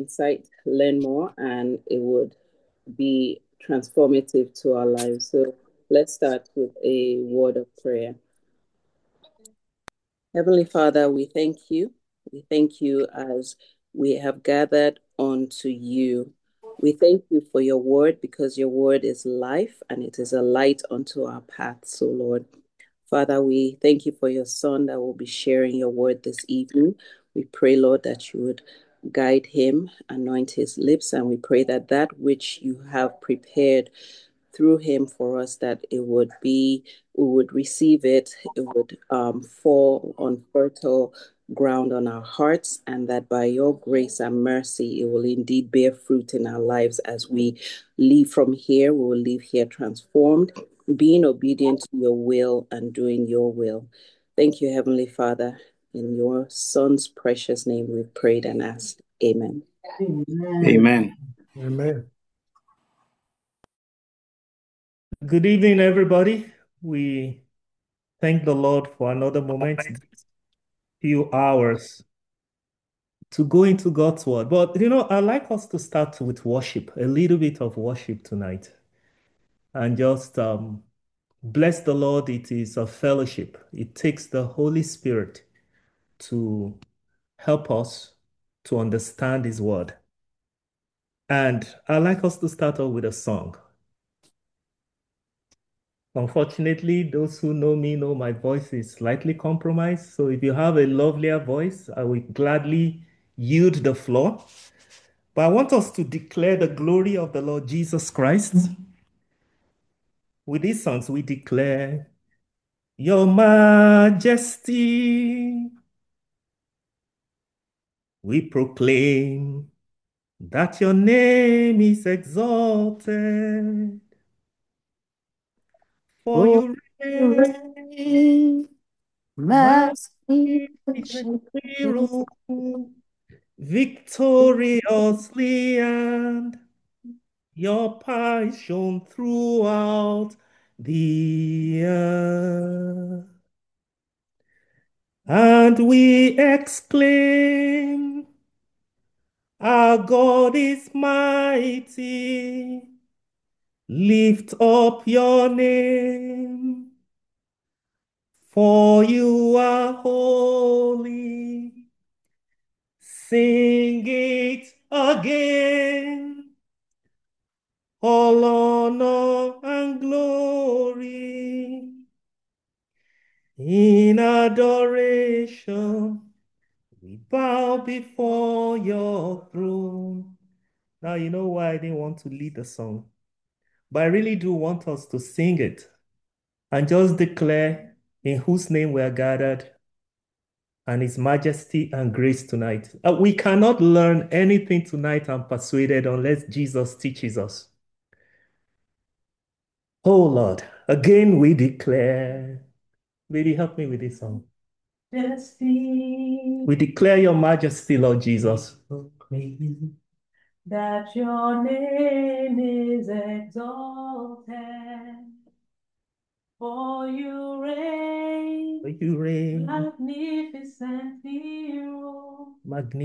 insight, learn more, and it would be transformative to our lives. So let's start with a word of prayer. Heavenly Father, we thank you. We thank you as we have gathered unto you. We thank you for your word because your word is life and it is a light unto our path. So, Lord, Father, we thank you for your son that will be sharing your word this evening. We pray, Lord, that you would guide him, anoint his lips, and we pray that that which you have prepared through him for us, that it would be, we would receive it, it would fall on fertile ground on our hearts, and that by your grace and mercy, it will indeed bear fruit in our lives as we leave from here. We will leave here transformed, being obedient to your will and doing your will. Thank you, Heavenly Father. In your Son's precious name, we've prayed and asked. Amen. Amen. Amen. Good evening, everybody. We thank the Lord for another moment, few hours to go into God's word. But I'd like us to start with worship, a little bit of worship tonight, and just bless the Lord. It is a fellowship. It takes the Holy Spirit to help us to understand His word. And I'd like us to start off with a song. Unfortunately, those who know me know my voice is slightly compromised. So if you have a lovelier voice, I will gladly yield the floor. But I want us to declare the glory of the Lord Jesus Christ. With these songs, we declare, Your Majesty. We proclaim that your name is exalted. For you reign, magnificently rule, victoriously, and your power is shown throughout the earth. And we exclaim, our God is mighty. Lift up your name, for you are holy. Sing it again. All honor and glory in adoration, we bow before your throne. Now, you know why I didn't want to lead the song, but I really do want us to sing it and just declare in whose name we are gathered and his majesty and grace tonight. We cannot learn anything tonight, I'm persuaded, unless Jesus teaches us. Oh Lord, again we declare. Baby, help me with this song. Majesty. We declare your majesty, Lord Jesus. That your name is exalted. For you reign, magnificently rule,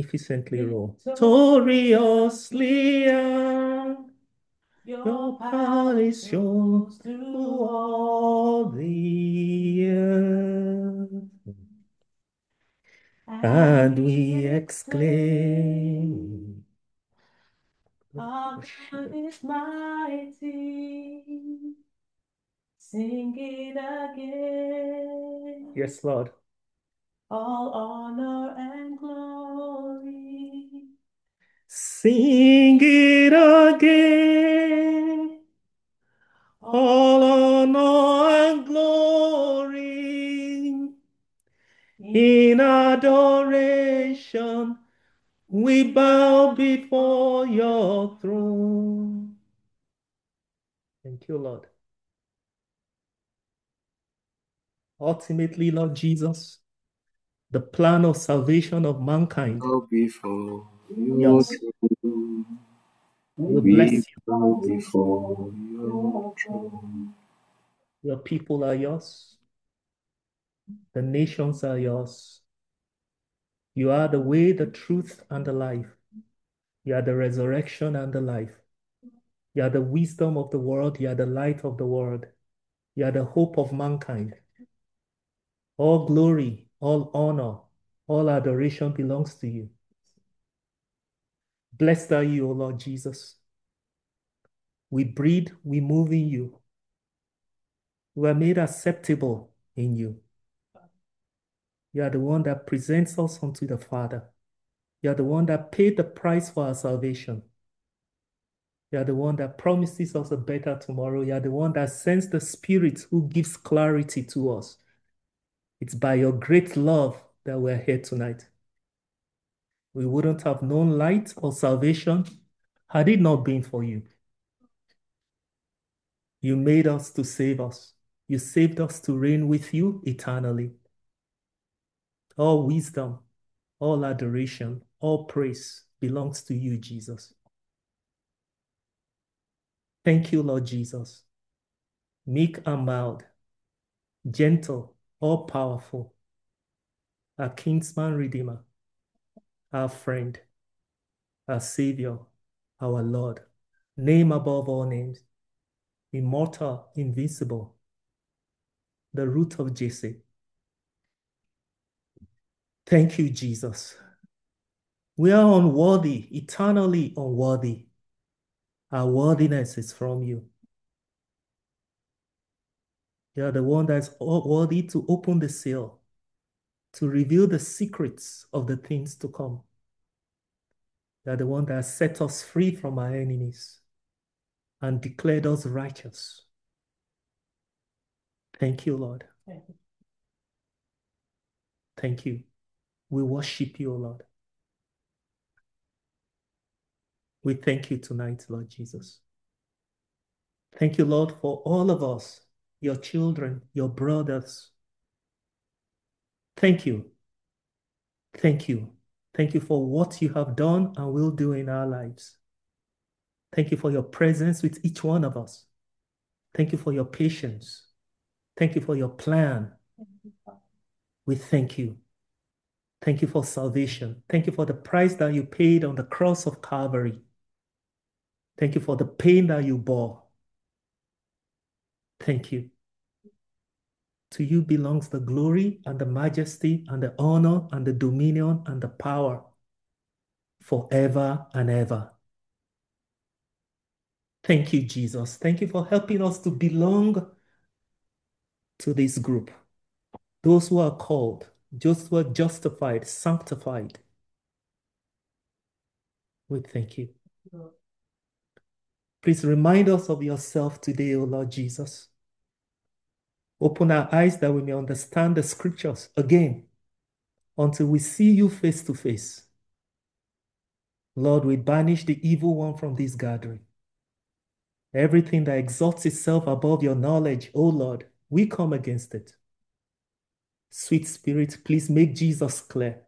Victoriously, and your power is shown through all the earth. And we exclaim, our God is mighty. Sing it again. Yes, Lord. All honor and glory. Sing it again. All honor and glory. In adoration, we bow before your throne. Thank you, Lord. Ultimately, Lord Jesus, the plan of salvation of mankind. Bow before your Yes. throne. We We bless you. bow before your throne. Your people are yours. The nations are yours. You are the way, the truth, and the life. You are the resurrection and the life. You are the wisdom of the world. You are the light of the world. You are the hope of mankind. All glory, all honor, all adoration belongs to you. Blessed are you, O Lord Jesus. We breathe, we move in you. We are made acceptable in you. You are the one that presents us unto the Father. You are the one that paid the price for our salvation. You are the one that promises us a better tomorrow. You are the one that sends the Spirit who gives clarity to us. It's by your great love that we're here tonight. We wouldn't have known light or salvation had it not been for you. You made us to save us. You saved us to reign with you eternally. All wisdom, all adoration, all praise belongs to you, Jesus. Thank you, Lord Jesus. Meek and mild, gentle, all powerful, our kinsman redeemer, our friend, our savior, our Lord, name above all names, immortal, invincible, the root of Jesse. Thank you, Jesus. We are unworthy, eternally unworthy. Our worthiness is from you. You are the one that's worthy to open the seal, to reveal the secrets of the things to come. You are the one that set us free from our enemies and declared us righteous. Thank you, Lord. Thank you. We worship you, O Lord. We thank you tonight, Lord Jesus. Thank you, Lord, for all of us, your children, your brothers. Thank you. Thank you. Thank you for what you have done and will do in our lives. Thank you for your presence with each one of us. Thank you for your patience. Thank you for your plan. We thank you. Thank you for salvation. Thank you for the price that you paid on the cross of Calvary. Thank you for the pain that you bore. Thank you. To you belongs the glory and the majesty and the honor and the dominion and the power forever and ever. Thank you, Jesus. Thank you for helping us to belong to this group. Those who are called, those who are justified, sanctified. We thank you. Please remind us of yourself today, O Lord Jesus. Open our eyes that we may understand the scriptures again until we see you face to face. Lord, we banish the evil one from this gathering. Everything that exalts itself above your knowledge, O Lord, we come against it. Sweet Spirit, please make Jesus clear.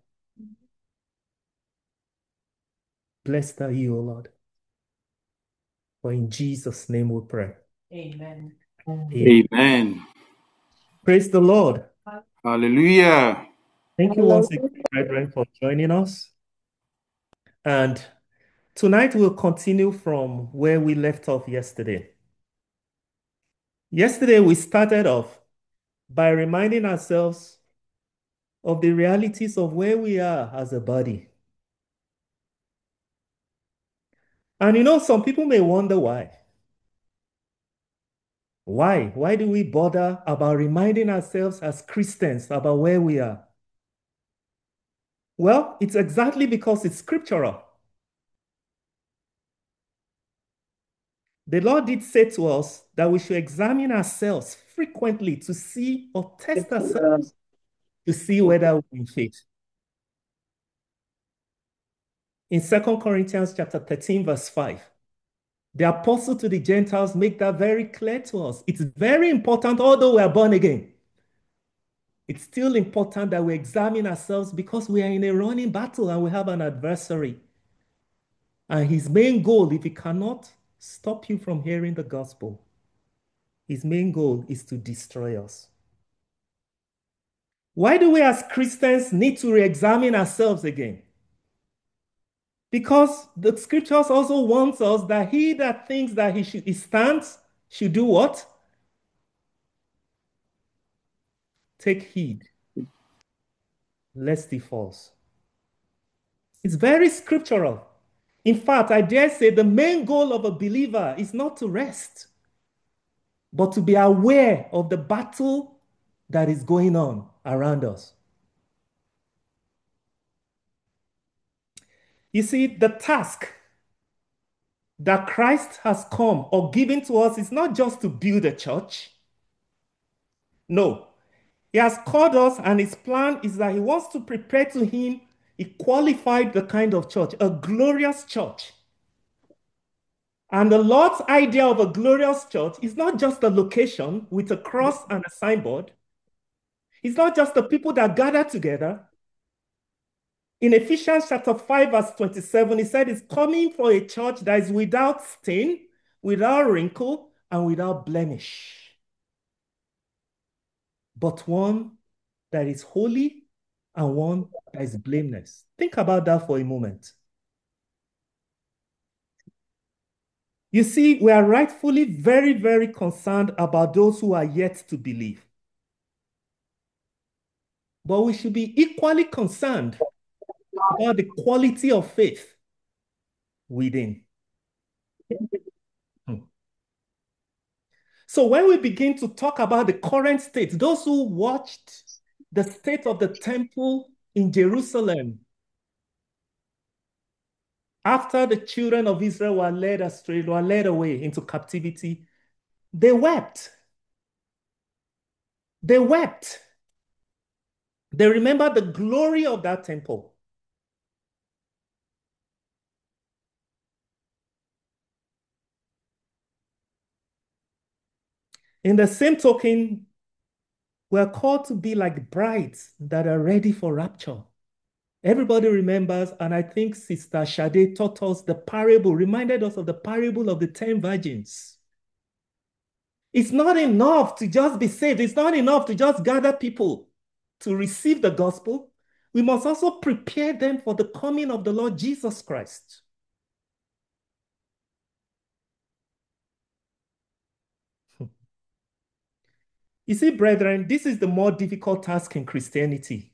Blessed are you, O Lord. For in Jesus' name we pray. Amen. Amen. Praise the Lord. Hallelujah. Thank you once again, brethren, for joining us. And tonight we'll continue from where we left off yesterday. Yesterday we started off by reminding ourselves of the realities of where we are as a body. And you know, some people may wonder why. Why? Why do we bother about reminding ourselves as Christians about where we are? Well, it's exactly because it's scriptural. The Lord did say to us that we should examine ourselves frequently to see or test ourselves to see whether we're in faith. In 2 Corinthians chapter 13, verse 5, the apostle to the Gentiles make that very clear to us. It's very important, although we are born again. It's still important that we examine ourselves because we are in a running battle and we have an adversary. And his main goal, if he cannot stop you from hearing the gospel, his main goal is to destroy us. Why do we as Christians need to re-examine ourselves again? Because the scriptures also warns us that he that thinks that he stands should do what? Take heed, lest he falls. It's very scriptural. In fact, I dare say the main goal of a believer is not to rest, but to be aware of the battle that is going on around us. You see, the task that Christ has come or given to us is not just to build a church. No, he has called us, and his plan is that he wants to prepare to him. He qualified the kind of church, a glorious church. And the Lord's idea of a glorious church is not just a location with a cross and a signboard. It's not just the people that gather together. In Ephesians chapter 5, verse 27, he said he's coming for a church that is without stain, without wrinkle, and without blemish, but one that is holy and one that is blameless. Think about that for a moment. You see, we are rightfully very, very concerned about those who are yet to believe. But we should be equally concerned about the quality of faith within. So when we begin to talk about the current state, those who watched the state of the temple in Jerusalem after the children of Israel were led astray, were led away into captivity, they wept. They wept. They remembered the glory of that temple. In the same token, we're called to be like brides that are ready for rapture. Everybody remembers, and I think Sister Shade taught us the parable, reminded us of the parable of the 10 virgins. It's not enough to just be saved. It's not enough to just gather people to receive the gospel. We must also prepare them for the coming of the Lord Jesus Christ. You see, brethren, this is the more difficult task in Christianity.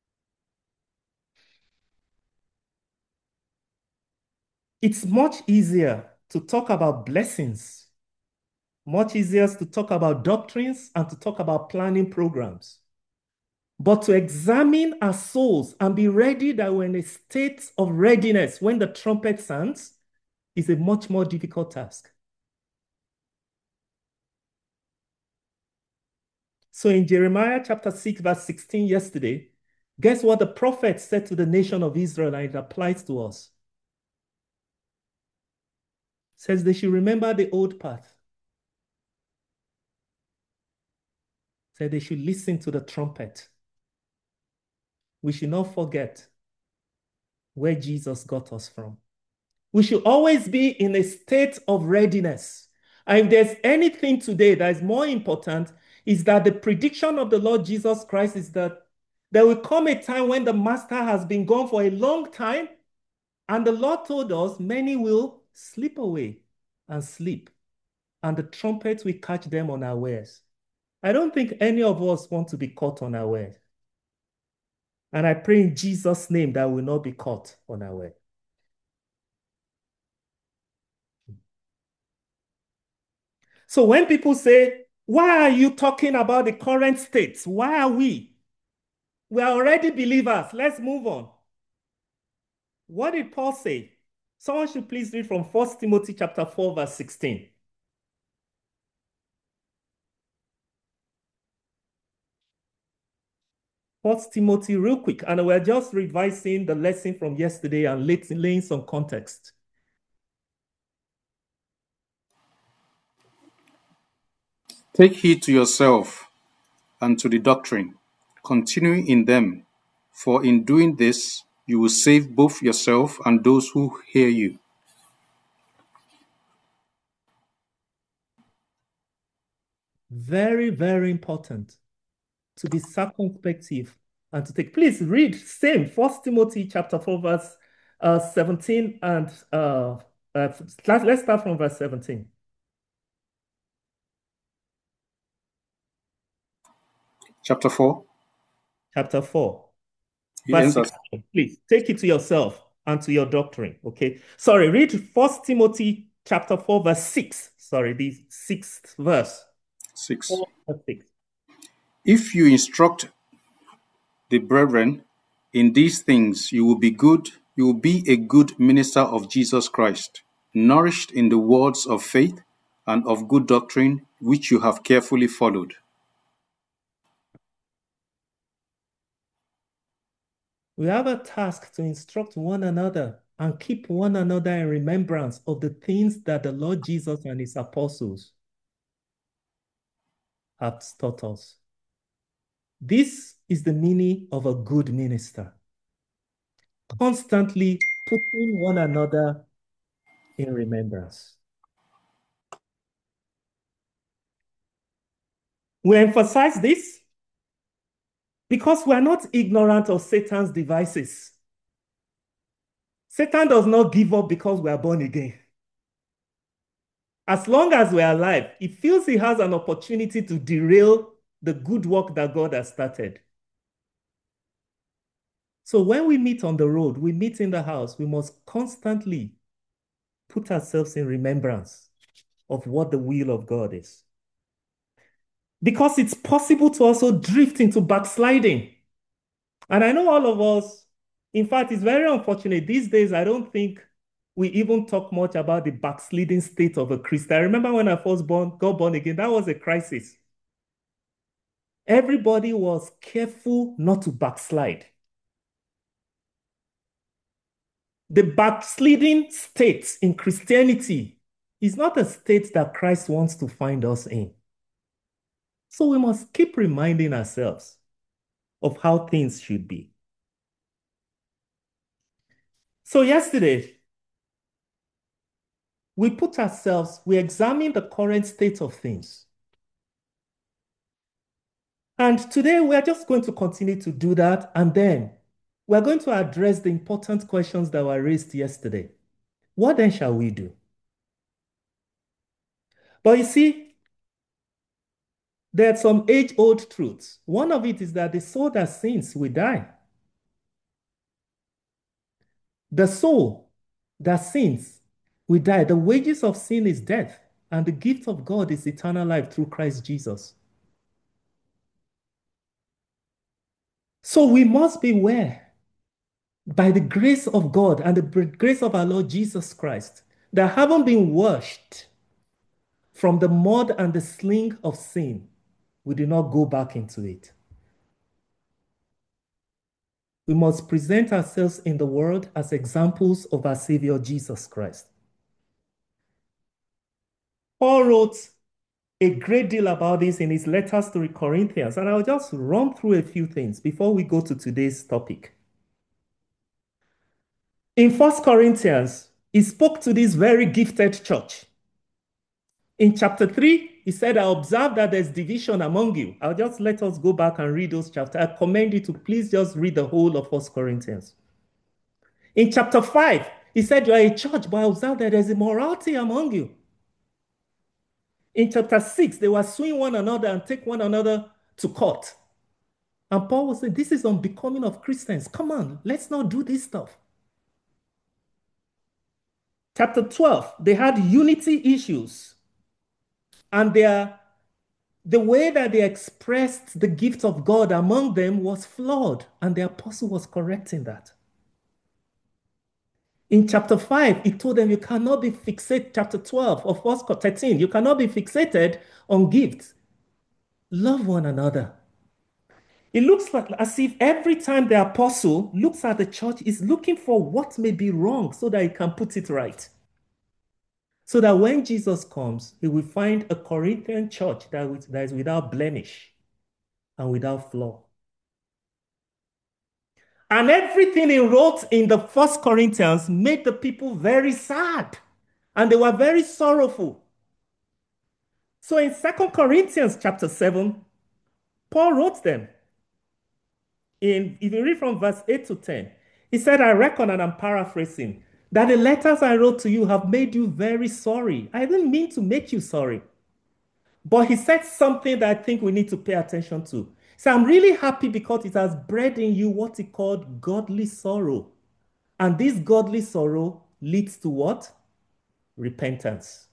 It's much easier to talk about blessings, much easier to talk about doctrines and to talk about planning programs. But to examine our souls and be ready that we're in a state of readiness when the trumpet sounds is a much more difficult task. So in Jeremiah chapter 6, verse 16 yesterday, guess what the prophet said to the nation of Israel, and it applies to us? It says they should remember the old path. It said they should listen to the trumpet. We should not forget where Jesus got us from. We should always be in a state of readiness. And if there's anything today that is more important, is that the prediction of the Lord Jesus Christ is that there will come a time when the master has been gone for a long time, and the Lord told us many will slip away and sleep, and the trumpet will catch them unawares. I don't think any of us want to be caught unawares. And I pray in Jesus' name that we will not be caught unawares. So when people say, why are you talking about the current state? Why are we? We are already believers. Let's move on. What did Paul say? Someone should please read from 1 Timothy chapter 4, verse 16. 1 Timothy real quick, and we're just revising the lesson from yesterday and laying some context. Take heed to yourself and to the doctrine, continuing in them, for in doing this you will save both yourself and those who hear you. Very, very important to be circumspective and to take. Please read same 1 Timothy chapter 4, verse 17 and let's start from verse 17. Chapter 4. Chapter 4. He Verse ends as 16. Please take it to yourself and to your doctrine. Okay. Sorry, read 1 Timothy chapter 4, verse 6. Sorry, the sixth verse. 6. 4 verse 6. If you instruct the brethren in these things, you will be a good minister of Jesus Christ, nourished in the words of faith and of good doctrine which you have carefully followed. We have a task to instruct one another and keep one another in remembrance of the things that the Lord Jesus and his apostles have taught us. This is the meaning of a good minister. Constantly putting one another in remembrance. We emphasize this because we are not ignorant of Satan's devices. Satan does not give up because we are born again. As long as we are alive, he feels he has an opportunity to derail the good work that God has started. So when we meet on the road, we meet in the house, we must constantly put ourselves in remembrance of what the will of God is. Because it's possible to also drift into backsliding. And I know all of us, in fact, it's very unfortunate. These days, I don't think we even talk much about the backsliding state of a Christian. I remember when I first got born again, that was a crisis. Everybody was careful not to backslide. The backsliding state in Christianity is not a state that Christ wants to find us in. So we must keep reminding ourselves of how things should be. So yesterday, we examined the current state of things. And today we are just going to continue to do that. And then we're going to address the important questions that were raised yesterday. What then shall we do? But you see, there are some age-old truths. One of it is that the soul that sins will die. The soul that sins will die. The wages of sin is death, and the gift of God is eternal life through Christ Jesus. So we must beware, by the grace of God and the grace of our Lord Jesus Christ, that haven't been washed from the mud and the sling of sin, we do not go back into it. We must present ourselves in the world as examples of our Savior Jesus Christ. Paul wrote a great deal about this in his letters to the Corinthians, and I'll just run through a few things before we go to today's topic. In 1 Corinthians, he spoke to this very gifted church. In chapter 3, he said, I observe that there's division among you. I'll just let us go back and read those chapters. I commend you to please just read the whole of 1 Corinthians. In chapter 5, he said, you are a church, but I observe that there's immorality among you. In chapter 6, they were suing one another and take one another to court. And Paul was saying, this is unbecoming of Christians. Come on, let's not do this stuff. Chapter 12, they had unity issues. And the way that they expressed the gift of God among them was flawed. And the apostle was correcting that. In chapter 5, he told them you cannot be fixated, chapter 12 of 1 you cannot be fixated on gifts. Love one another. It looks like as if every time the apostle looks at the church, he's looking for what may be wrong so that he can put it right. So that when Jesus comes, he will find a Corinthian church that is without blemish and without flaw. And everything he wrote in the 1 Corinthians made the people very sad. And they were very sorrowful. So in 2 Corinthians chapter 7, Paul wrote them. If you read from verse 8 to 10, He said, I reckon, and I'm paraphrasing, that the letters I wrote to you have made you very sorry. I didn't mean to make you sorry. But he said something that I think we need to pay attention to. So I'm really happy because it has bred in you what he called godly sorrow. And this godly sorrow leads to what? Repentance.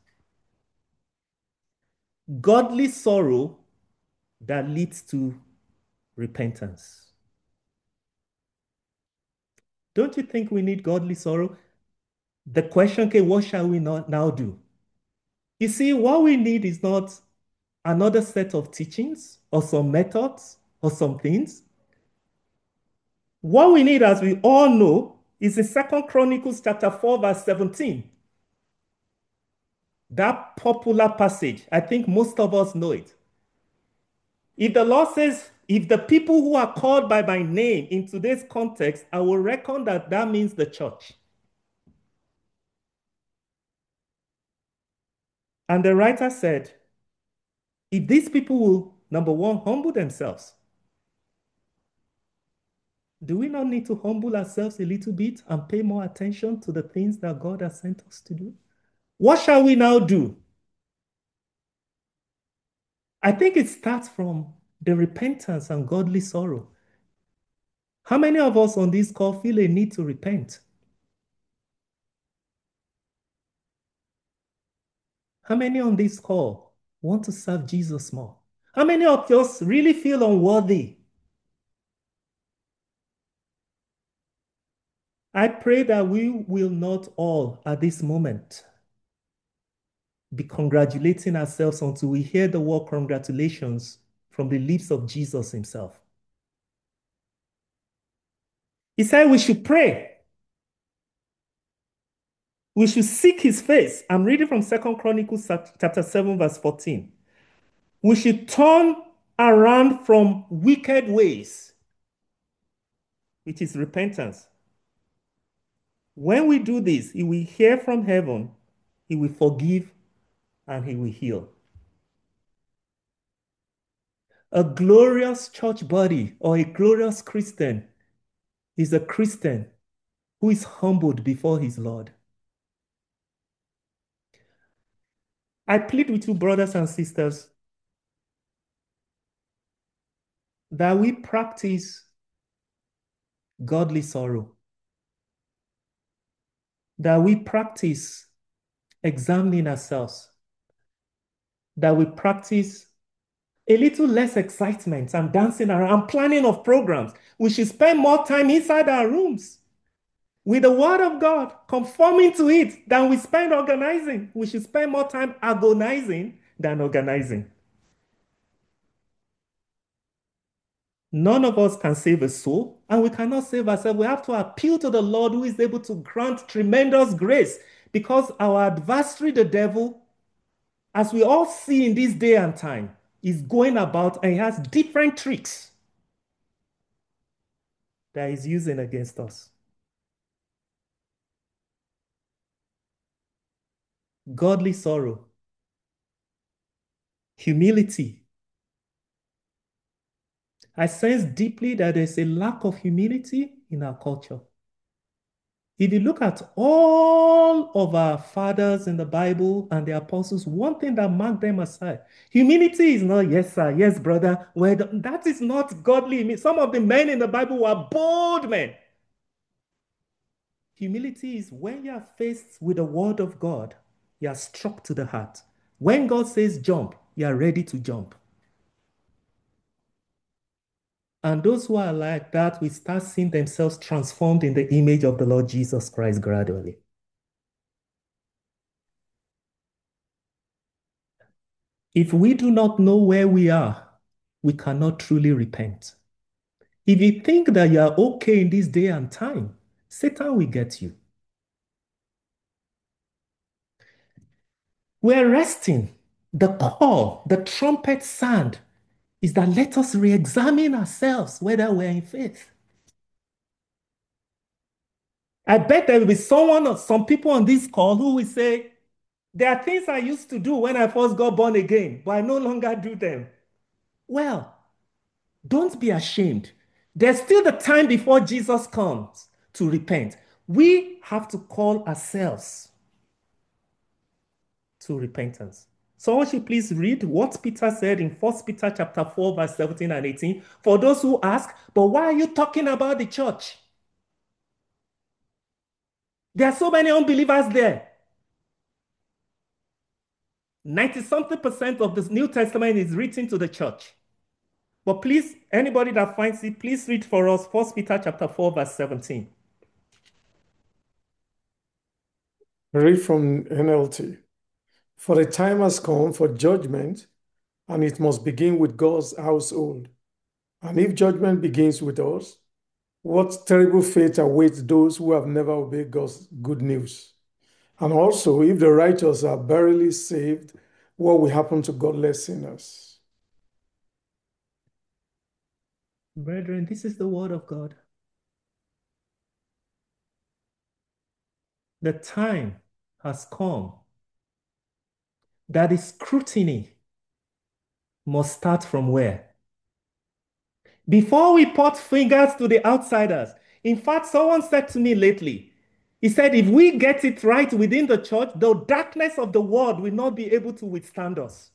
Godly sorrow that leads to repentance. Don't you think we need godly sorrow? The question, okay, what shall we not now do? You see, what we need is not another set of teachings or some methods or some things. What we need, as we all know, is in 2 Chronicles chapter 4, verse 17. That popular passage, I think most of us know it. If the Lord says, if the people who are called by my name in today's context, I will reckon that that means the church. And the writer said, if these people will, number one, humble themselves, do we not need to humble ourselves a little bit and pay more attention to the things that God has sent us to do? What shall we now do? I think it starts from the repentance and godly sorrow. How many of us on this call feel a need to repent? How many on this call want to serve Jesus more? How many of us really feel unworthy? I pray that we will not all at this moment be congratulating ourselves until we hear the word congratulations from the lips of Jesus himself. He said we should pray. We should seek his face. I'm reading from 2 Chronicles chapter 7, verse 14. We should turn around from wicked ways, which is repentance. When we do this, he will hear from heaven, he will forgive, and he will heal. A glorious church body or a glorious Christian is a Christian who is humbled before his Lord. I plead with you, brothers and sisters, that we practice godly sorrow, that we practice examining ourselves, that we practice a little less excitement and dancing around and planning of programs. We should spend more time inside our rooms with the word of God, conforming to it, than we spend organizing. We should spend more time agonizing than organizing. None of us can save a soul, and we cannot save ourselves. We have to appeal to the Lord who is able to grant tremendous grace, because our adversary, the devil, as we all see in this day and time, is going about and he has different tricks that he's using against us. Godly sorrow, humility. I sense deeply that there's a lack of humility in our culture. If you look at all of our fathers in the Bible and the apostles, one thing that marked them aside, humility is not, yes, sir, yes, brother. Well, that is not godly. Some of the men in the Bible were bold men. Humility is when you are faced with the word of God, you are struck to the heart. When God says jump, you are ready to jump. And those who are like that will start seeing themselves transformed in the image of the Lord Jesus Christ gradually. If we do not know where we are, we cannot truly repent. If you think that you are okay in this day and time, Satan will get you. We're resting. The call, the trumpet sound is that let us re-examine ourselves whether we're in faith. I bet there will be someone or some people on this call who will say, there are things I used to do when I first got born again, but I no longer do them. Well, don't be ashamed. There's still the time before Jesus comes to repent. We have to call ourselves to repentance. Someone should please read what Peter said in 1 Peter chapter 4, verse 17 and 18. For those who ask, but why are you talking about the church? There are so many unbelievers there. 90-something% of the New Testament is written to the church. But please, anybody that finds it, please read for us 1 Peter chapter 4, verse 17. Read from NLT. For the time has come for judgment, and it must begin with God's household. And if judgment begins with us, what terrible fate awaits those who have never obeyed God's good news? And also, if the righteous are barely saved, what will happen to godless sinners? Brethren, this is the word of God. The time has come that the scrutiny must start from where? Before we point fingers to the outsiders. In fact, someone said to me lately, he said, if we get it right within the church, the darkness of the world will not be able to withstand us.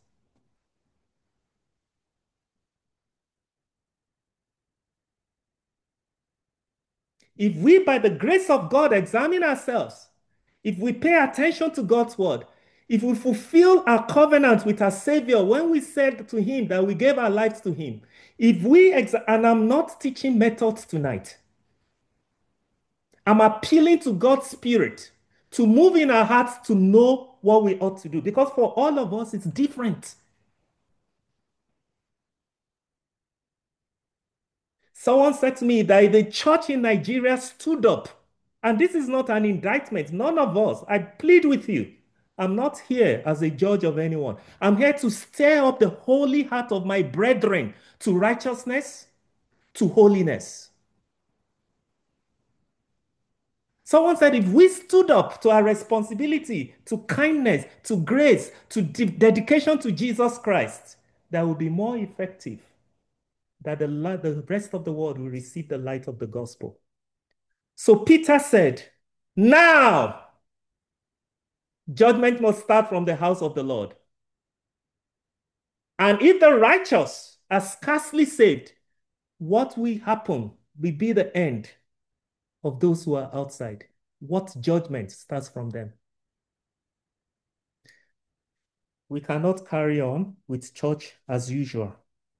If we, by the grace of God, examine ourselves, if we pay attention to God's word, if we fulfill our covenant with our Savior when we said to Him that we gave our lives to Him, if we, and I'm not teaching methods tonight, I'm appealing to God's Spirit to move in our hearts to know what we ought to do, because for all of us, it's different. Someone said to me that the church in Nigeria stood up, and this is not an indictment. None of us, I plead with you, I'm not here as a judge of anyone. I'm here to stir up the holy heart of my brethren to righteousness, to holiness. Someone said if we stood up to our responsibility, to kindness, to grace, to dedication to Jesus Christ, that will be more effective, that the rest of the world will receive the light of the gospel. So Peter said, now judgment must start from the house of the Lord. And if the righteous are scarcely saved, what will happen will be the end of those who are outside. What judgment starts from them? We cannot carry on with church as usual.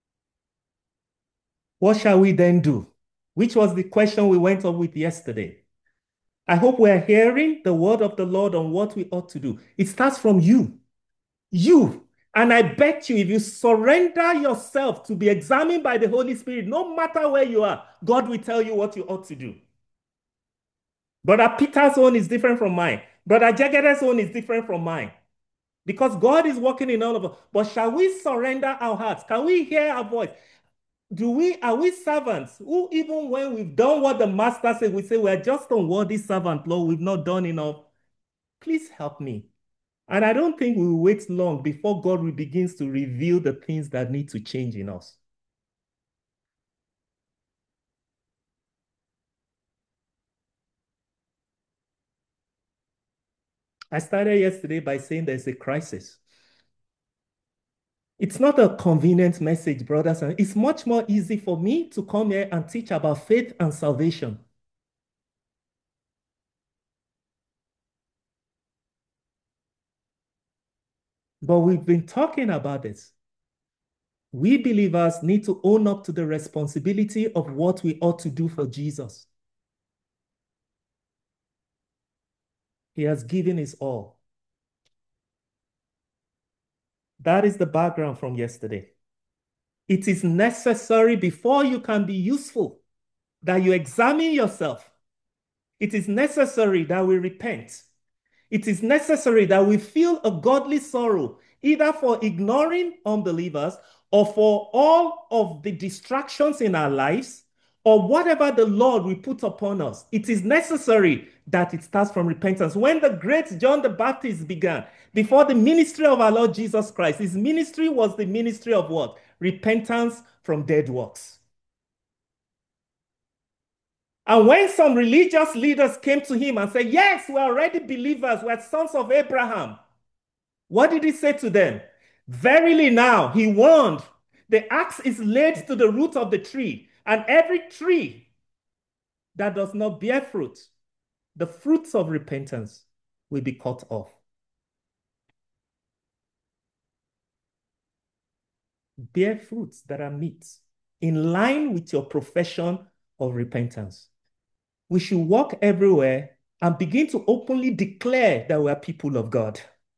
What shall we then do? Which was the question we went on with yesterday. I hope we're hearing the word of the Lord on what we ought to do. It starts from you. You. And I bet you, if you surrender yourself to be examined by the Holy Spirit, no matter where you are, God will tell you what you ought to do. Brother Peter's own is different from mine. Brother Jagede's own is different from mine. Because God is working in all of us. But shall we surrender our hearts? Can we hear our voice? Are we servants who, even when we've done what the master said, we say we're just unworthy servant, Lord, we've not done enough. Please help me. And I don't think we will wait long before God begins to reveal the things that need to change in us. I started yesterday by saying there's a crisis. It's not a convenient message, brothers, and it's much more easy for me to come here and teach about faith and salvation. But we've been talking about this. We believers need to own up to the responsibility of what we ought to do for Jesus. He has given his all. That is the background from yesterday. It is necessary before you can be useful that you examine yourself. It is necessary that we repent. It is necessary that we feel a godly sorrow, either for ignoring unbelievers or for all of the distractions in our lives or whatever the Lord will put upon us. It is necessary that it starts from repentance. When the great John the Baptist began, before the ministry of our Lord Jesus Christ, his ministry was the ministry of what? Repentance from dead works. And when some religious leaders came to him and said, yes, we're already believers, we're sons of Abraham, what did he say to them? Verily now, he warned, the axe is laid to the root of the tree, and every tree that does not bear fruit, the fruits of repentance will be cut off. Bear fruits that are meet in line with your profession of repentance. We should walk everywhere and begin to openly declare that we are people of God.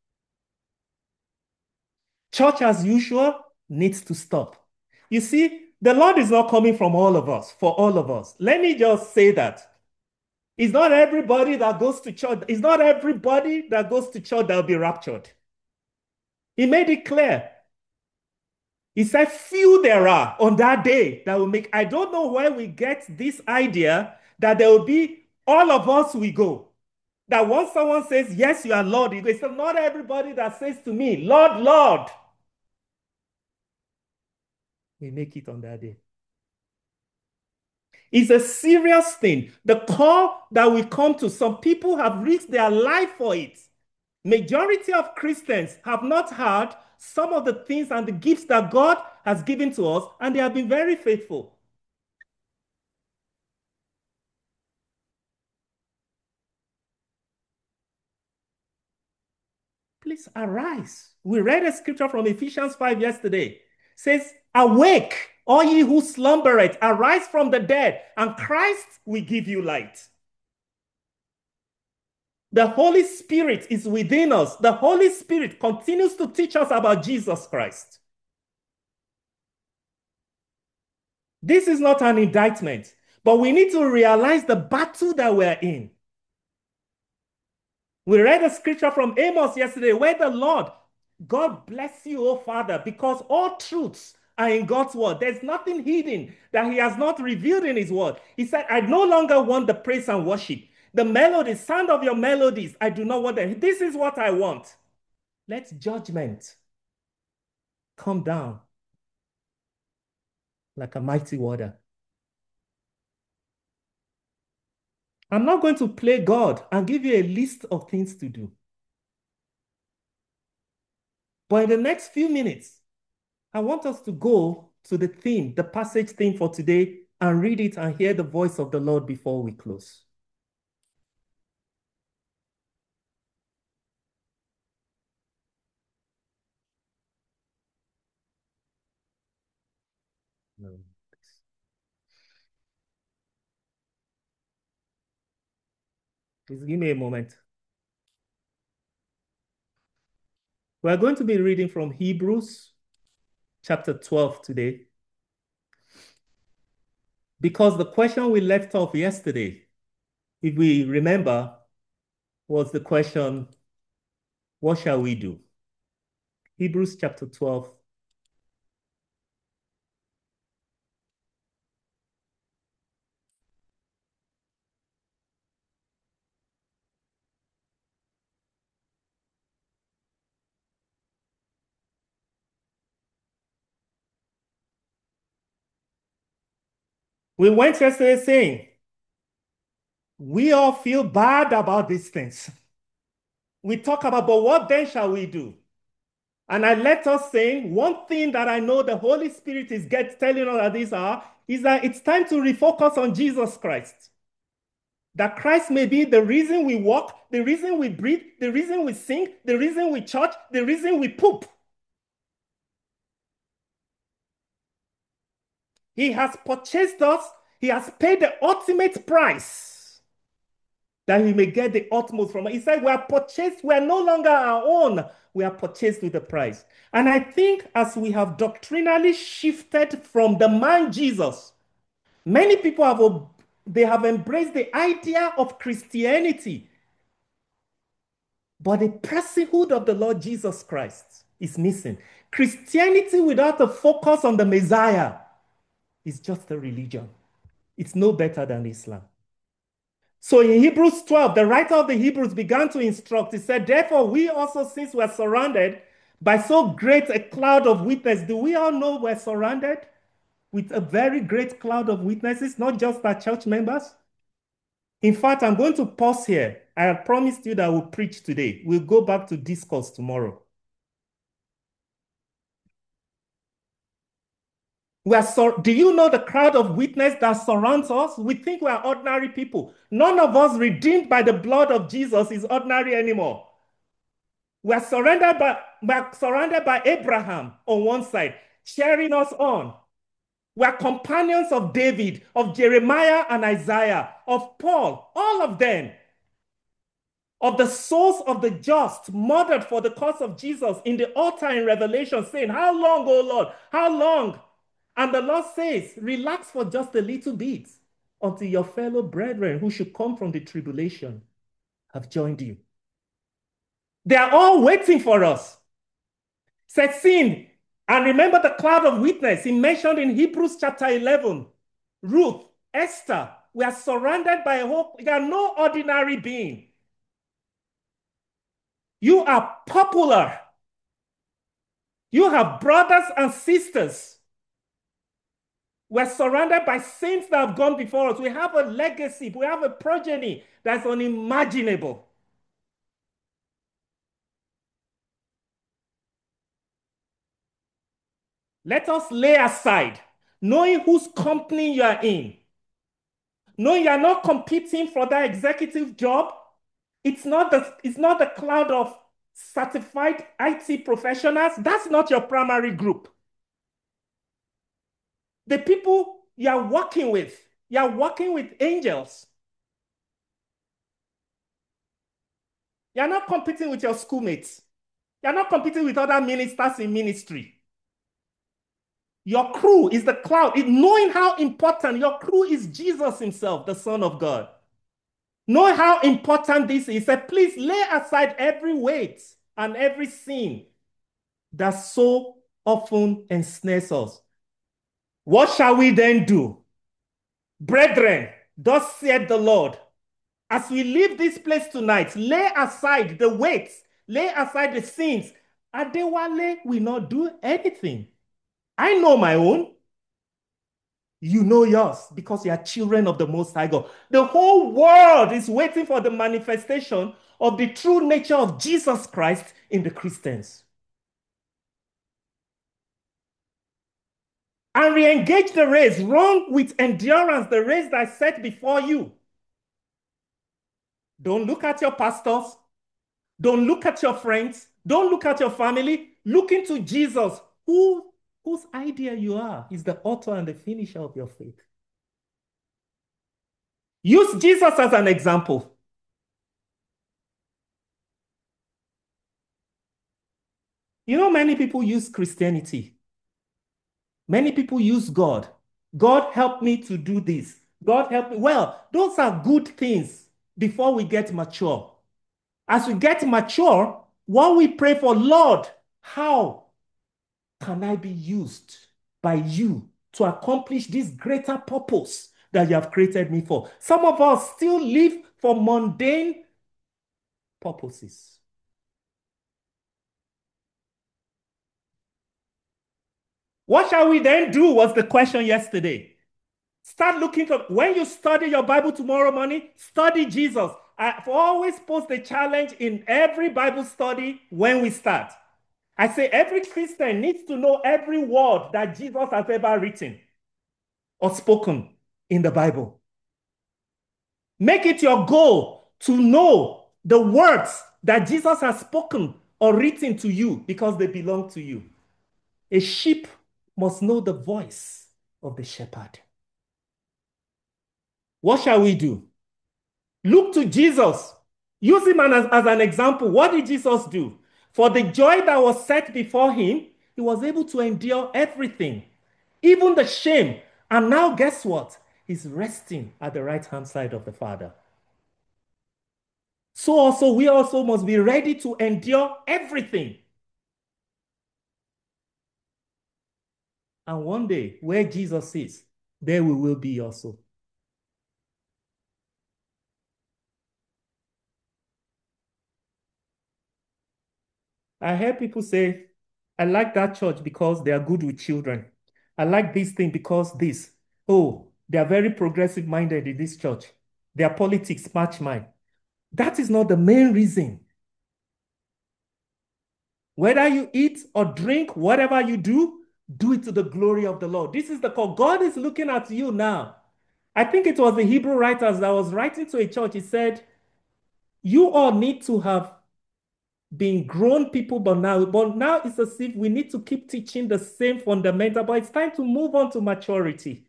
Church as usual needs to stop. You see, the Lord is not coming from all of us, for all of us. Let me just say that. It's not everybody that goes to church. It's not everybody that goes to church that will be raptured. He made it clear. He said, few there are on that day that will make. I don't know where we get this idea that there will be all of us we go. That once someone says, yes, you are Lord, you go. It's not everybody that says to me, Lord, Lord. We make it on that day. It's a serious thing. The call that we come to, some people have risked their life for it. Majority of Christians have not had some of the things and the gifts that God has given to us, and they have been very faithful. Please arise. We read a scripture from Ephesians 5 yesterday. It says, awake, all ye who slumbereth, arise from the dead, and Christ will give you light. The Holy Spirit is within us. The Holy Spirit continues to teach us about Jesus Christ. This is not an indictment, but we need to realize the battle that we're in. We read a scripture from Amos yesterday where the Lord, God bless you, O Father, because all truths are in God's word. There's nothing hidden that he has not revealed in his word. He said, I no longer want the praise and worship. The melody, sound of your melodies, I do not want them. This is what I want. Let judgment come down like a mighty water. I'm not going to play God and give you a list of things to do. But in the next few minutes, I want us to go to the theme, the passage theme for today, and read it and hear the voice of the Lord before we close. No. Please give me a moment. We're going to be reading from Hebrews chapter 12 today. Because the question we left off yesterday, if we remember, was the question, what shall we do? Hebrews chapter 12. We went yesterday saying, we all feel bad about these things. We talk about, but what then shall we do? And I let us saying, one thing that I know the Holy Spirit is telling us at this hour is that it's time to refocus on Jesus Christ. That Christ may be the reason we walk, the reason we breathe, the reason we sing, the reason we church, the reason we poop. He has purchased us. He has paid the ultimate price that we may get the utmost from us. He said we are purchased. We are no longer our own. We are purchased with a price. And I think as we have doctrinally shifted from the man Jesus, many people have embraced the idea of Christianity. But the personhood of the Lord Jesus Christ is missing. Christianity without a focus on the Messiah is just a religion. It's no better than Islam. So in Hebrews 12, the writer of the Hebrews began to instruct. He said, therefore, we also, since we're surrounded by so great a cloud of witnesses, do we all know we're surrounded with a very great cloud of witnesses, not just our church members? In fact, I'm going to pause here. I had promised you that I will preach today. We'll go back to discourse tomorrow. Do you know the crowd of witness that surrounds us? We think we are ordinary people. None of us redeemed by the blood of Jesus is ordinary anymore. We are surrounded by Abraham on one side, cheering us on. We are companions of David, of Jeremiah and Isaiah, of Paul, all of them, of the souls of the just murdered for the cause of Jesus in the altar in Revelation, saying, "How long, O Lord? How long?" And the Lord says, "Relax for just a little bit until your fellow brethren who should come from the tribulation have joined you." They are all waiting for us. Said, "Sin." And remember the cloud of witness he mentioned in Hebrews chapter 11. Ruth, Esther, we are surrounded by a whole, you are no ordinary being. You are popular. You have brothers and sisters. We're surrounded by saints that have gone before us. We have a legacy. We have a progeny that's unimaginable. Let us lay aside, knowing whose company you are in, knowing you are not competing for that executive job. It's not the cloud of certified IT professionals. That's not your primary group. The people you are working with angels. You're not competing with your schoolmates. You're not competing with other ministers in ministry. Your crew is the cloud. Knowing how important your crew is, Jesus himself, the Son of God. Know how important this is. He said, please lay aside every weight and every sin that so often ensnares us. What shall we then do? Brethren, thus said the Lord, as we leave this place tonight, lay aside the weights, lay aside the sins. Adewale will not do anything. I know my own. You know yours because you are children of the Most High God. The whole world is waiting for the manifestation of the true nature of Jesus Christ in the Christians. And re-engage the race. Run with endurance the race that is set before you. Don't look at your pastors. Don't look at your friends. Don't look at your family. Look into Jesus, whose idea you are. Is the author and the finisher of your faith. Use Jesus as an example. You know, many people use Christianity. Many people use God. God help me to do this. God help me. Well, those are good things before we get mature. As we get mature, what we pray for, Lord, how can I be used by you to accomplish this greater purpose that you have created me for? Some of us still live for mundane purposes. What shall we then do was the question yesterday. Start looking for, when you study your Bible tomorrow morning, study Jesus. I've always posed the challenge in every Bible study when we start. I say every Christian needs to know every word that Jesus has ever written or spoken in the Bible. Make it your goal to know the words that Jesus has spoken or written to you because they belong to you. A sheep must know the voice of the shepherd. What shall we do? Look to Jesus. Use him as an example. What did Jesus do? For the joy that was set before him, he was able to endure everything, even the shame. And now guess what? He's resting at the right-hand side of the Father. So also, we also must be ready to endure everything. And one day, where Jesus is, there we will be also. I hear people say, I like that church because they are good with children. I like this thing because this. Oh, they are very progressive minded in this church. their politics match mine. That is not the main reason. Whether you eat or drink, whatever you do it to the glory of the Lord. This is the call. God is looking at you now. I think it was the Hebrew writers that was writing to a church. He said, you all need to have been grown people but now it's as if we need to keep teaching the same fundamental, but it's time to move on to maturity.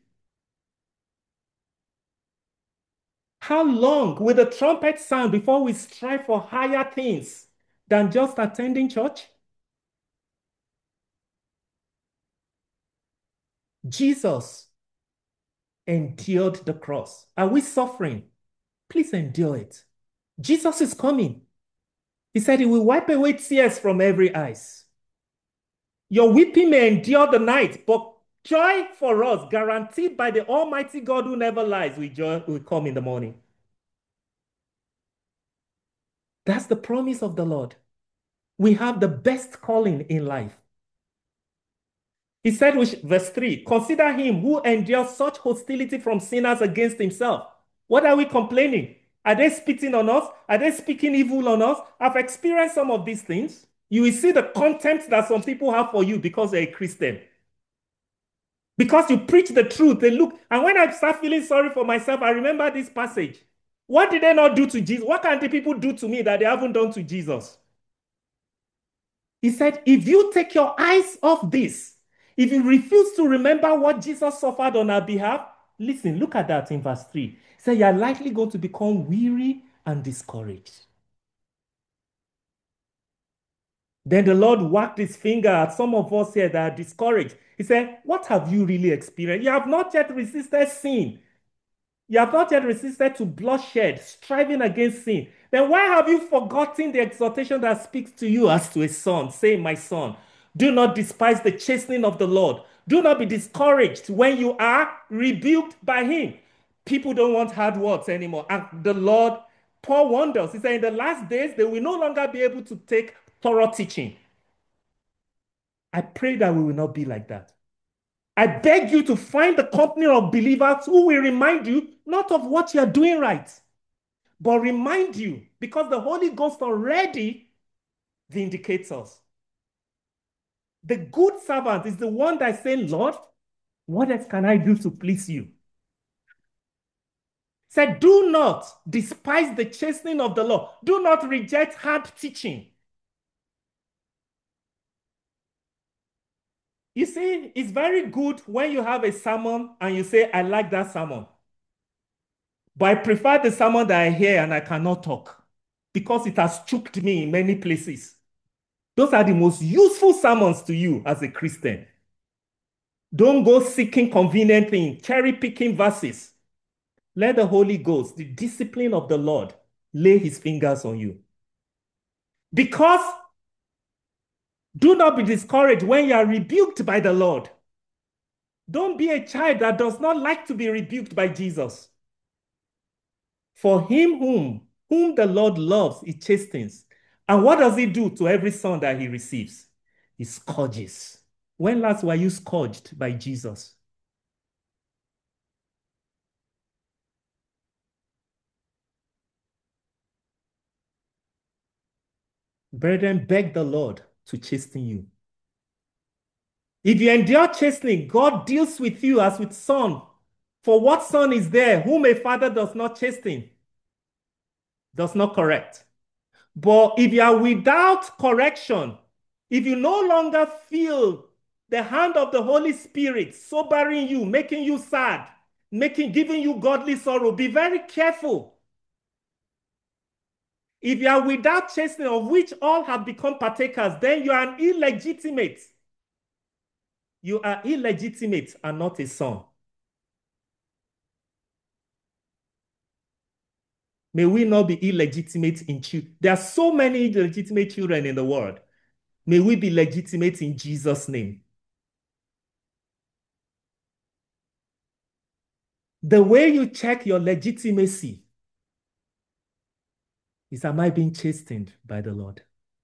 How long will the trumpet sound before we strive for higher things than just attending church? Jesus endured the cross. Are we suffering? Please endure it. Jesus is coming. He said he will wipe away tears from every eyes. Your weeping may endure the night, but joy for us, guaranteed by the Almighty God who never lies, will come in the morning. That's the promise of the Lord. We have the best calling in life. He said, verse 3, consider him who endures such hostility from sinners against himself. What are we complaining? Are they spitting on us? Are they speaking evil on us? I've experienced some of these things. You will see the contempt that some people have for you because you're a Christian. Because you preach the truth, they look. And when I start feeling sorry for myself, I remember this passage. What did they not do to Jesus? What can the people do to me that they haven't done to Jesus? He said, if you take your eyes off this, if you refuse to remember what Jesus suffered on our behalf, listen, look at that in verse 3. He said, you're likely going to become weary and discouraged. Then the Lord whacked his finger at some of us here that are discouraged. He said, what have you really experienced? You have not yet resisted sin. You have not yet resisted to bloodshed, striving against sin. Then why have you forgotten the exhortation that speaks to you as to a son? Say, my son, do not despise the chastening of the Lord. Do not be discouraged when you are rebuked by him. People don't want hard words anymore. And the Lord, Paul warned us. He said, in the last days, they will no longer be able to take thorough teaching. I pray that we will not be like that. I beg you to find the company of believers who will remind you not of what you're doing right, but remind you, because the Holy Ghost already vindicates us. The good servant is the one that's saying, Lord, what else can I do to please you? Said, do not despise the chastening of the Lord. Do not reject hard teaching. You see, it's very good when you have a sermon and you say, I like that sermon. But I prefer the sermon that I hear and I cannot talk because it has choked me in many places. Those are the most useful sermons to you as a Christian. Don't go seeking convenient things, cherry-picking verses. Let the Holy Ghost, the discipline of the Lord, lay his fingers on you. Because do not be discouraged when you are rebuked by the Lord. Don't be a child that does not like to be rebuked by Jesus. For him whom the Lord loves, he chastens. And what does he do to every son that he receives? He scourges. When last were you scourged by Jesus? Brethren, beg the Lord to chasten you. If you endure chastening, God deals with you as with son. For what son is there whom a father does not chasten, does not correct? But if you are without correction, if you no longer feel the hand of the Holy Spirit sobering you, making you sad, giving you godly sorrow, be very careful. If you are without chastening, of which all have become partakers, then you are an illegitimate. You are illegitimate and not a son. May we not be illegitimate in children. There are so many illegitimate children in the world. May we be legitimate in Jesus' name. The way you check your legitimacy is, am I being chastened by the Lord?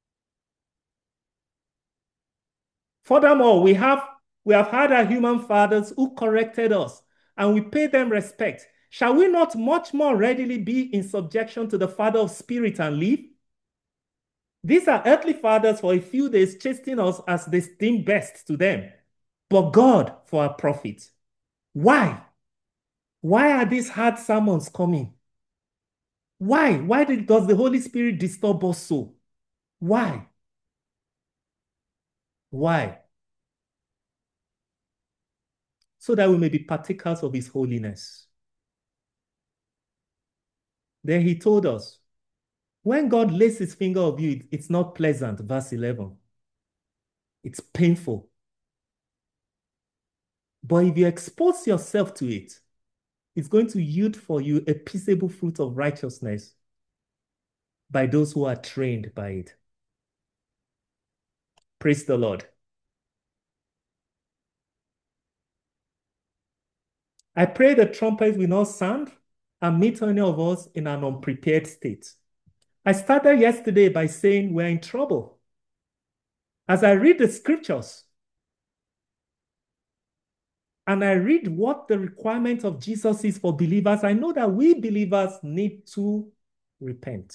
Furthermore, we have had our human fathers who corrected us, and we pay them respect. shall we not much more readily be in subjection to the Father of spirit and live? These are earthly fathers for a few days, chastening us as they deem best to them, but God for our profit. Why? Why are these hard sermons coming? Why? Does the Holy Spirit disturb us so? Why? Why? So that we may be partakers of his holiness. Then he told us, when God lays his finger on you, it's not pleasant, verse 11. It's painful. But if you expose yourself to it, it's going to yield for you a peaceable fruit of righteousness by those who are trained by it. Praise the Lord. I pray the trumpet will not sound and meet any of us in an unprepared state. I started yesterday by saying we're in trouble. As I read the scriptures and I read what the requirement of Jesus is for believers, I know that we believers need to repent.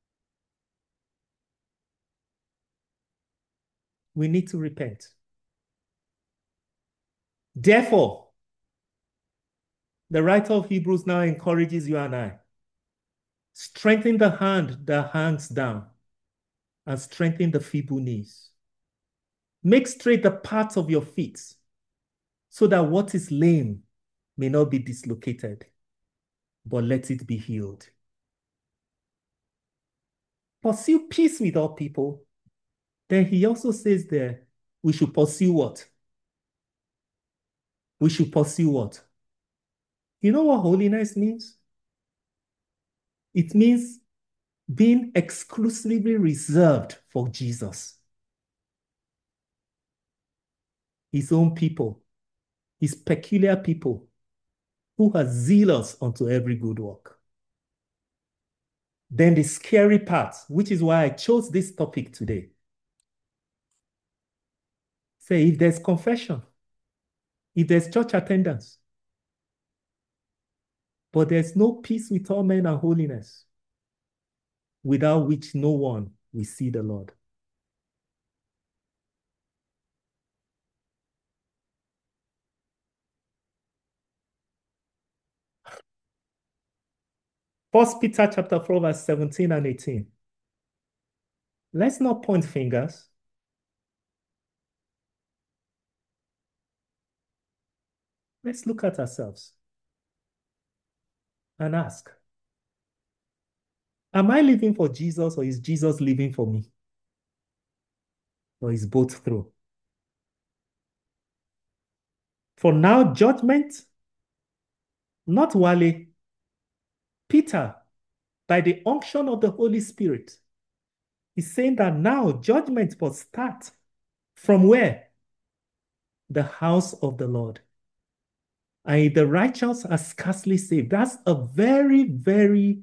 We need to repent. Therefore, the writer of Hebrews now encourages you and I. Strengthen the hand that hangs down and strengthen the feeble knees. Make straight the paths of your feet so that what is lame may not be dislocated, but let it be healed. Pursue peace with all people. Then he also says there, we should pursue what? We should pursue what? You know what holiness means? It means being exclusively reserved for Jesus, his own people, his peculiar people, who are zealous unto every good work. Then the scary part, which is why I chose this topic today. Say, if there's confession, if there's church attendance, but there's no peace with all men and holiness, without which no one will see the Lord. First Peter chapter 4, verse 17 and 18. Let's not point fingers. Let's look at ourselves and ask, am I living for Jesus or is Jesus living for me? Or is both true? For now, judgment, not Wale, Peter, by the unction of the Holy Spirit, is saying that now judgment must start from where? The house of the Lord. And the righteous are scarcely saved. That's a very, very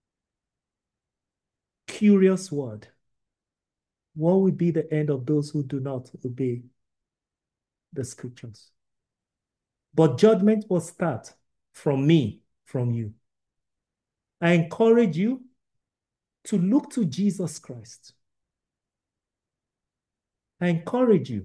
curious word. What will be the end of those who do not obey the scriptures? But judgment will start from me, from you. I encourage you to look to Jesus Christ. I encourage you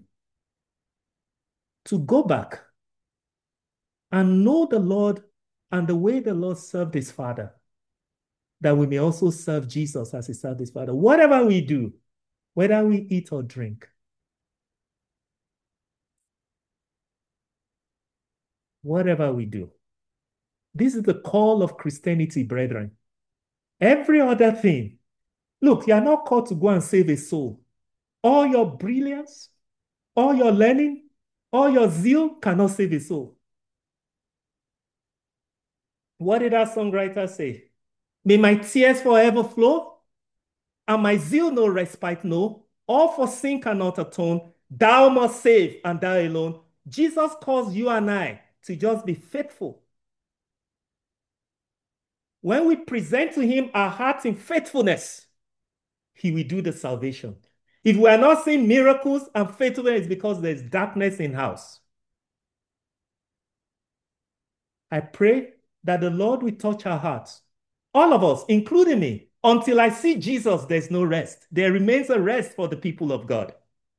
to go back and know the Lord and the way the Lord served his Father, that we may also serve Jesus as he served his Father. Whatever we do, whether we eat or drink, whatever we do. This is the call of Christianity, brethren. Every other thing, look, you are not called to go and save a soul. All your brilliance, all your learning, all your zeal cannot save a soul. What did our songwriter say? May my tears forever flow, and my zeal no respite know. All for sin cannot atone. Thou must save, and thou alone. Jesus calls you and I to just be faithful. When we present to him our hearts in faithfulness, he will do the salvation. If we are not seeing miracles and faithfulness, it's because there's darkness in house. I pray that the Lord will touch our hearts. All of us, including me. Until I see Jesus, there's no rest. There remains a rest for the people of God.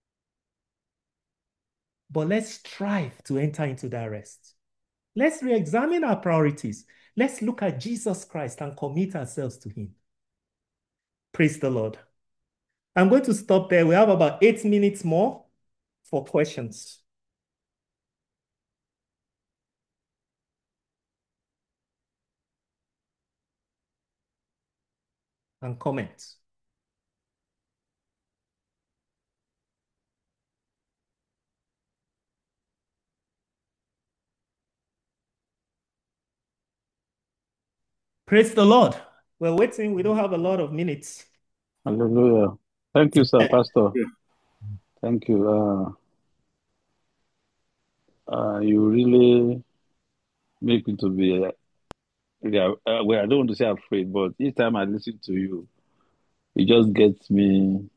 But let's strive to enter into that rest. Let's re-examine our priorities. Let's look at Jesus Christ and commit ourselves to him. Praise the Lord. I'm going to stop there. We have about 8 minutes more for questions and comments. Praise the Lord. We're waiting. We don't have a lot of minutes. Hallelujah. Thank you, sir, Pastor. Thank you. You really make me to be, well, I don't want to say afraid, but each time I listen to you, it just gets me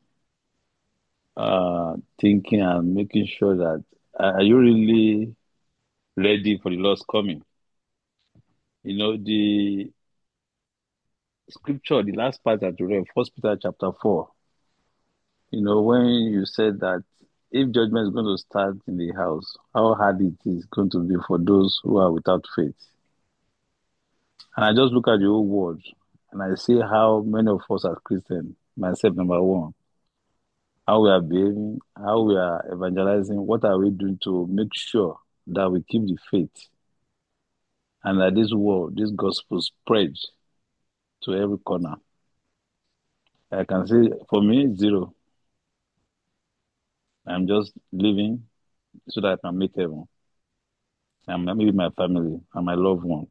thinking and making sure that are you really ready for the Lord's coming? You know, the scripture, the last part that you read, First Peter chapter 4, you know, when you said that if judgment is going to start in the house, how hard it is going to be for those who are without faith. And I just look at the whole world and I see how many of us as Christians, myself number one, how we are behaving, how we are evangelizing, what are we doing to make sure that we keep the faith and that this world, this gospel spreads to every corner. I can say for me, zero. I'm just living so that I can make heaven. And maybe my family and my loved one.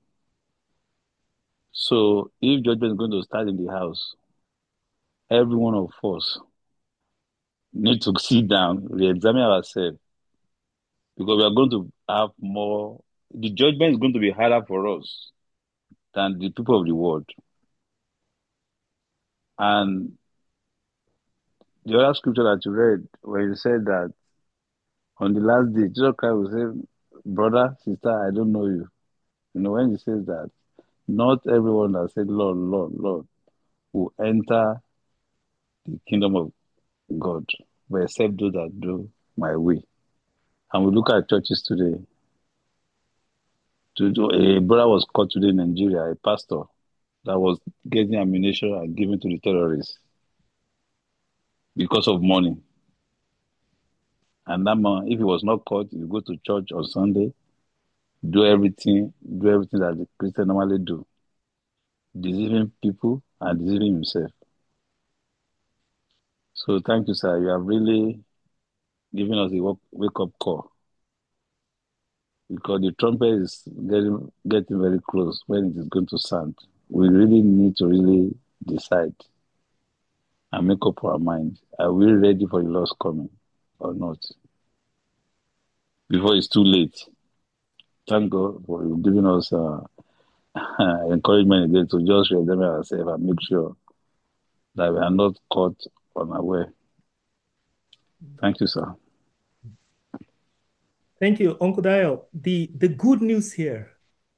So if judgment is going to start in the house, every one of us need to sit down, re-examine ourselves, because we are going to have more. The judgment is going to be harder for us than the people of the world. And the other scripture that you read, where you said that on the last day, Jesus Christ will say, brother, sister, I don't know you. You know, when he says that, not everyone that said, Lord, Lord, Lord, will enter the kingdom of God, but except those that do my way. And we look at churches today. A brother was caught today in Nigeria, a pastor that was getting ammunition and giving to the terrorists because of money. And that man, if he was not caught, he would go to church on Sunday, do everything that the Christians normally do, deceiving people and deceiving himself. So thank you, sir. You have really given us a wake-up call, because the trumpet is getting very close when it is going to sound. We really need to really decide and make up our mind. Are we ready for the Lord's coming or not? Before it's too late. Thank God for giving us encouragement again to just re-examine ourselves and make sure that we are not caught unaware. Thank you, sir. Thank you, Uncle Dio. The good news here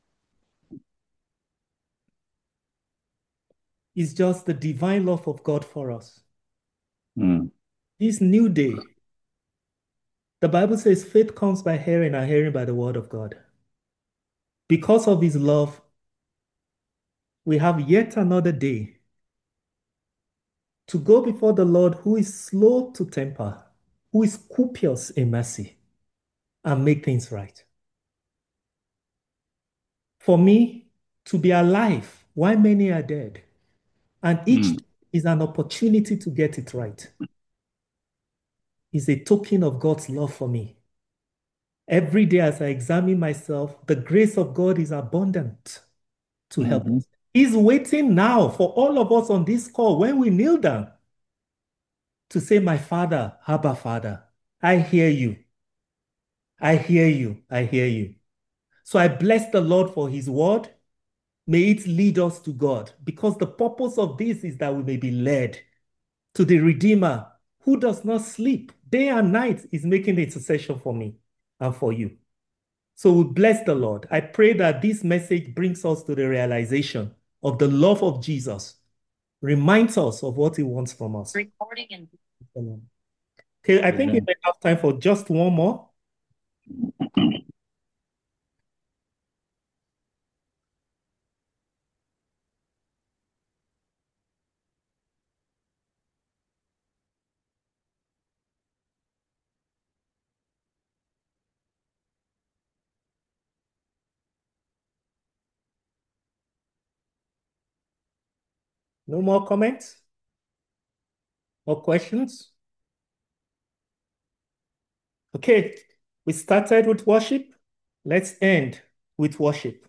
is just the divine love of God for us. This new day, the Bible says faith comes by hearing and hearing by the word of God. Because of his love, we have yet another day to go before the Lord, who is slow to temper, who is copious in mercy, and make things right. For me, to be alive while many are dead, and each is an opportunity to get it right, is a token of God's love for me. Every day as I examine myself, the grace of God is abundant to help us. He's waiting now for all of us on this call when we kneel down to say, my Father, Abba Father, I hear you. I hear you. I hear you. So I bless the Lord for his word. May it lead us to God, because the purpose of this is that we may be led to the Redeemer who does not sleep. Day and night is making intercession for me and for you. So we bless the Lord. I pray that this message brings us to the realization of the love of Jesus, reminds us of what he wants from us. Okay, I think we Amen. may have time for just one more. No more comments or questions? Okay, we started with worship. Let's end with worship.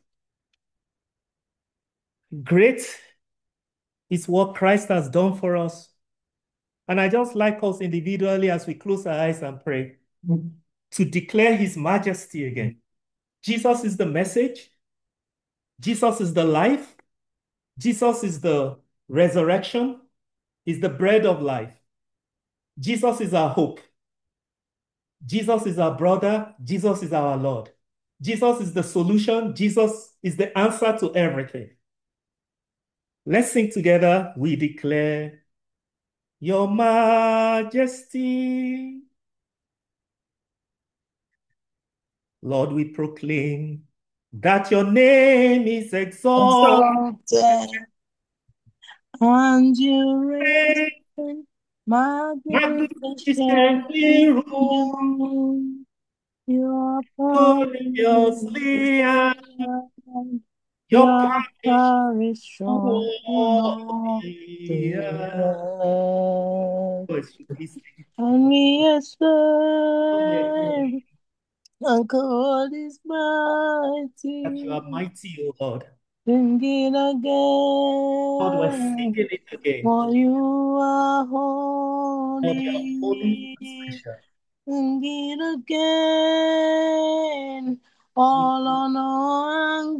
Great is what Christ has done for us. And I just like us individually as we close our eyes and pray to declare his majesty again. Jesus is the message. Jesus is the life. Jesus is the resurrection, is the bread of life. Jesus is our hope. Jesus is our brother. Jesus is our Lord. Jesus is the solution. Jesus is the answer to everything. Let's sing together. We declare your majesty. Lord, we proclaim that your name is exalted. Exalted, and you reign magnificently. Magnificently rule, Your power gloriously, and your your power is power is strong in all holy. the earth. Voice, please. And we Hallelujah. ascribe and God is That you are mighty. mighty, O Lord. Sing it Lord, we're again, singing it again. for you are Lord, you are holy and holy. special. Sing it again, all honor and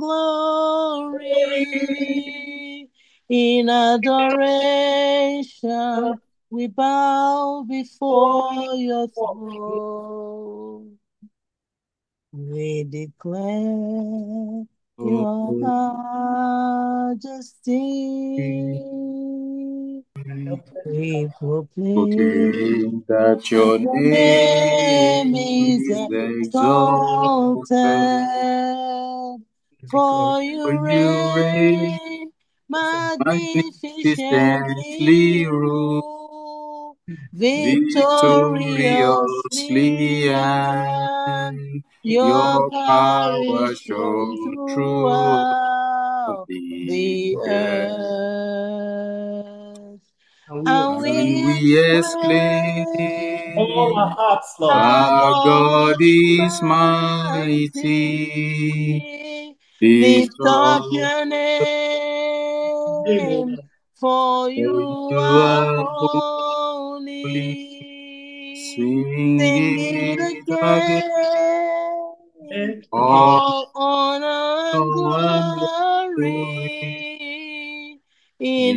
glory. In adoration, we bow before your throne. We declare your majesty. We proclaim Proclaim that that your your name name is is exalted, exalted, Declare for for you you reign reign magnificently magnificently rule, rule, victoriously, victoriously, and and your your power power is shown shown through throughout the the earth. earth. and we And And we we all our exclaim, hearts, Lord. our our God God is is mighty. mighty. Lift Lift up up, your name, Amen. for for you you are are holy. holy. Sing Sing it it again, again, all all honor and and glory. glory. In In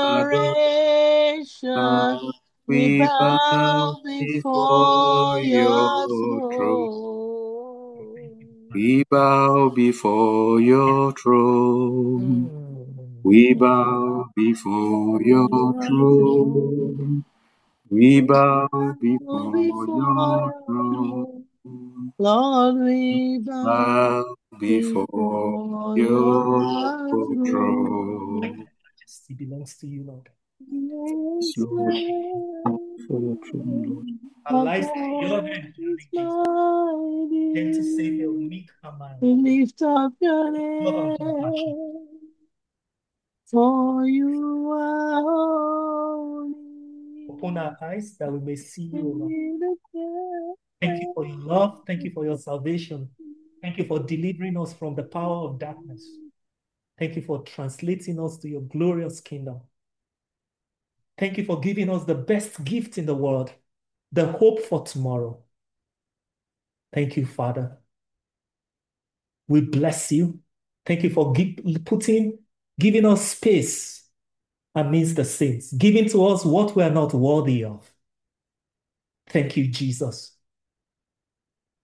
adoration, adoration, we we bow bow before before your your throne. throne. We bow before your throne. We Mm. bow before your Your throne. throne. We We bow bow before before your your throne. throne. Lord, we bow Bow before before your your throne. throne. Majesty belongs to you, Lord. Yes, Yes, Lord. For your throne, Lord. Our our lives are in your God hand, is darling Jesus. Gentle Savior, mighty. meek command, We lift up your love and compassion. name, for you are holy. Open our eyes that we may see you, Lord. We declare Thank you for your love. Thank you for your salvation. Thank you for delivering us from the power of darkness. Thank you for translating us to your glorious kingdom. Thank you for giving us the best gift in the world, the hope for tomorrow. Thank you, Father. We bless you. Thank you for giving us space amidst the saints, giving to us what we are not worthy of. Thank you, Jesus.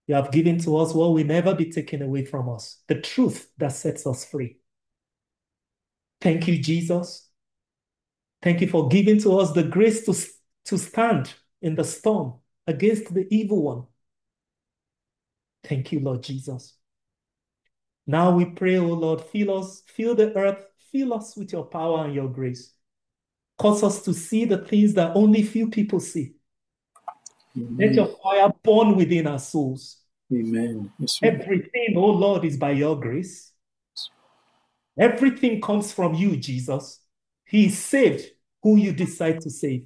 You have given to us what will never be taken away from us, the truth that sets us free. Thank you, Jesus. Thank you for giving to us the grace to stand in the storm against the evil one. Thank you, Lord Jesus. Now we pray, oh Lord, fill the earth, fill us with your power and your grace. Cause us to see the things that only few people see. Let your fire burn within our souls. Amen. Yes, Lord. Everything, oh Lord, is by your grace. Everything comes from you, Jesus. He is saved who you decide to save.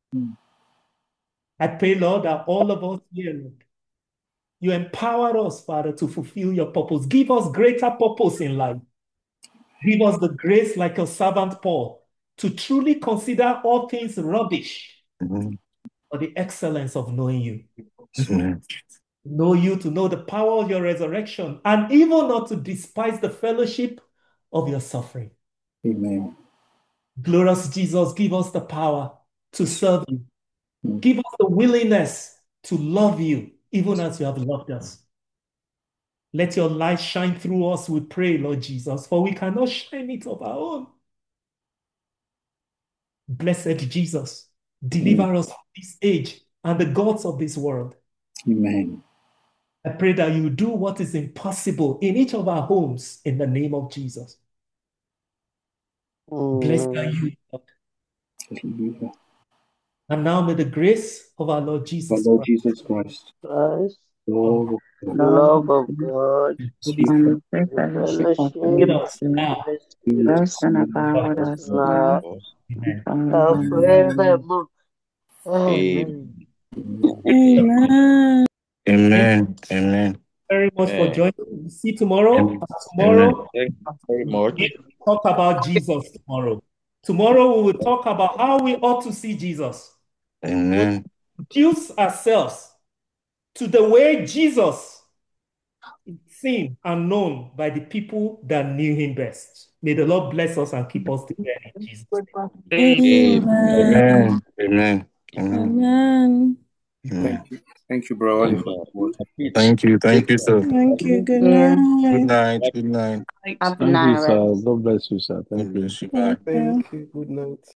I pray, Lord, that all of us here, Lord, you empower us, Father, to fulfill your purpose. Give us greater purpose in life. Give us the grace, like your servant Paul, to truly consider all things rubbish for the excellence of knowing you. Know you, to know the power of your resurrection, and even not to despise the fellowship of your suffering. Amen. Glorious Jesus, give us the power to serve you. Give us the willingness to love you, even as you have loved us. Let your light shine through us, we pray, Lord Jesus, for we cannot shine it of our own. Blessed Jesus, deliver us from this age and the gods of this world. Amen. I pray that you do what is impossible in each of our homes in the name of Jesus. Blessed are you, Lord. Hallelujah. And now may the grace of our Lord Jesus Our Lord Christ, Jesus Christ, Christ, Lord of God, love of God, sweet Holy and the Spirit, fellowship be with of us the now. Holy Spirit, Spirit, Rest and abide with rest us now now and Amen. and forevermore. forevermore. Amen. Amen. Amen. Amen. Very much for Amen. joining. We'll see you tomorrow. Amen. And Amen. tomorrow, Thank you very much. we will talk about Jesus tomorrow. Tomorrow, we will talk about how we ought to see Jesus. We'll Amen. reduce ourselves to the way Jesus is seen and known by the people that knew him best. May the Lord bless us and keep us together in Jesus' name. Amen. Amen. Amen. Amen. Amen. Amen. thank you. Thank you, Brother Wally, for Amen. the word. Thank you. Take Thank you, care. sir. Thank you. Good Yeah. Good night. night. Good night. Happy Thank you, night, sir. rest. God bless you, sir. God Thank you. bless you. Bye. Thank you. Thank you. Good night.